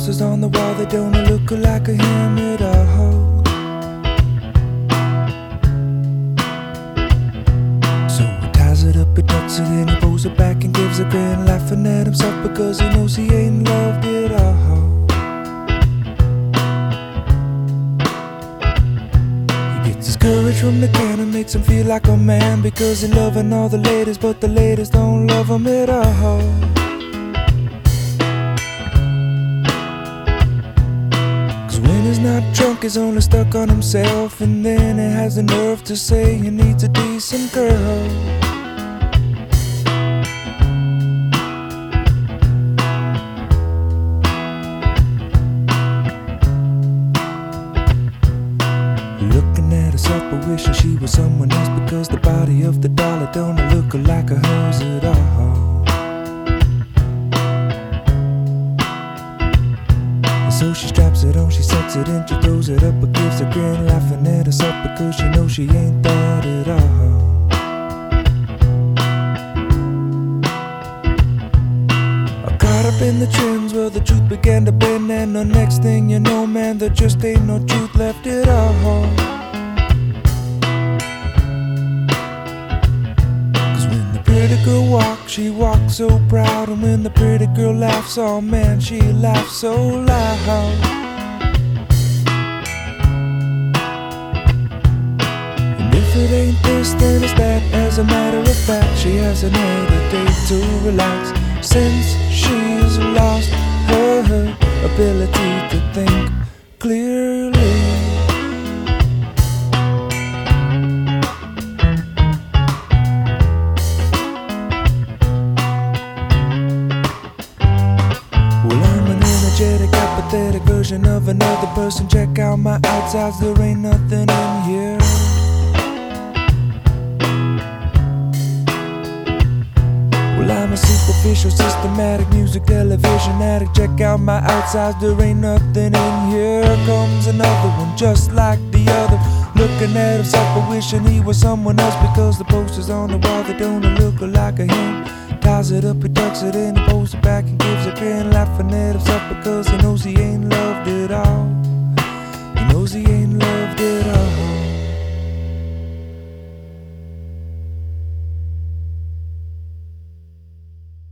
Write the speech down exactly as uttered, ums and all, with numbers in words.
posters on the wall, they don't look like a him at all. So he ties it up, he tucks it in, he pulls it back and gives a grin, laughing at himself because he knows he ain't loved it all. He gets his courage from the can and makes him feel like a man, because he's loving all the ladies, but the ladies don't love him at all. When he's not drunk, he's only stuck on himself, and then he has the nerve to say he needs a decent girl. Looking at herself but wishing she was someone else, because the body of the dollar don't look like hers at all. So she straps it on, she sets it in, she throws it up, but gives a grin, laughing at herself because she knows she ain't that at all. I caught up in the trends where the truth began to bend, and the next thing you know, man, there just ain't no truth left at all. Cause when the pretty girl walks, she walks so proud, and when the pretty girl laughs, oh man, she laughs so loud. And if it ain't this, then it's that. As a matter of fact, she hasn't had a day to relax since she's lost her, her ability to think clearly. Apathetic version of another person. Check out my outsides, there ain't nothing in here. Well, I'm a superficial, systematic music television addict. Check out my outsides, there ain't nothing in here. Comes another one just like the other, looking at himself but wishing he was someone else, because the posters on the wall, they don't look like a him. Ties it up, he tucks it in, he pulls it back and gives a grin, laughing at himself because he knows he ain't loved it all. He knows he ain't